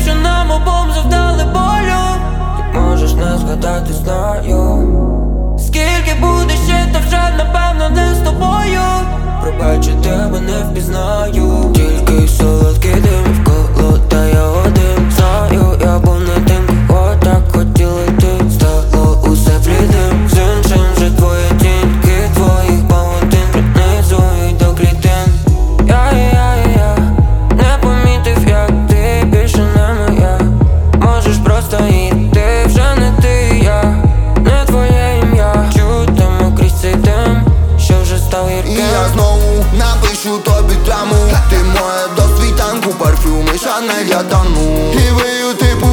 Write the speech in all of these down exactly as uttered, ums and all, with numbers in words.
що нам обом завдали болю. Ти можеш не згадати, знаю. Скільки буде ще, та вже напевно не з тобою. Пробач, я тебе не впізнаю. Тільки солодкий дим вколо, та я один. Знаю, я був не тим, кого так хотіли ти. Стало усе блідим, з іншим вже твоя тінь. Кид твоїх павутин пронизують до клітин. Я, я, я не помітив, як ти більше не моя. Можеш просто йти, вже не ти, я не твоє ім'я. Чутимо крізь цей дим, що вже став гірким. І я знову напишу тобі драму. Ти моя до світанку, парфюми Шанель, я тону. І вию типу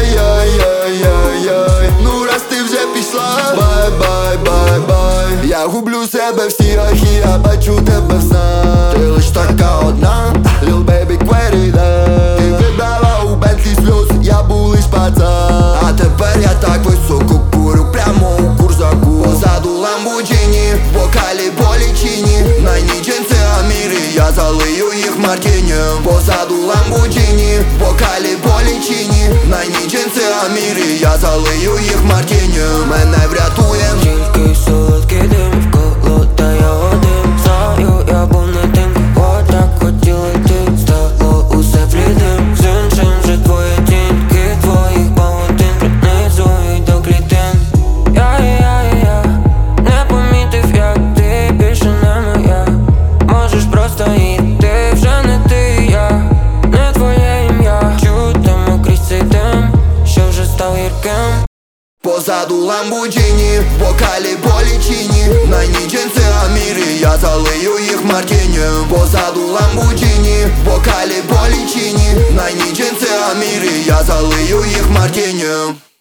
гай-яй-яй-яй-яй. Ну раз ти вже пішла, бай-бай-бай-бай. Я гублю себе в сірах і я бачу тебе в снах. Ти лиш така одна, Lil baby querida. Ти вибрала у Бентлі сльоз, я був лиш пацан. А тепер я так високо курю, прямо у курзаку. Позаду Ламборджині, в бокалі полічині. На ні джинси Аміри, я залию їх мартінем. Позаду Ламборджині, в бокалі полічині. На ні джинси Аміри, я залию їх мартінем. Мене врятує тільки солодкий дим вколо, та я один. Знаю, я був не тим, кого так хотіли ти. Стало усе блідим, з іншим вже твоя тінь. Кид твоїх павутин пронизують до клітин. Я, я, я не помітив, як ти більше не моя. Можеш просто йти, вже не ти, я не твоє ім'я. Чутимо крізь цей дим, що вже став гірким. позаду Ламборджині, в бокалі полічині. На ні джинси Аміри, я залию їх мартінем. Позаду Ламборджині, в бокалі полічині. На ні джинси Аміри, я залию їх мартінем.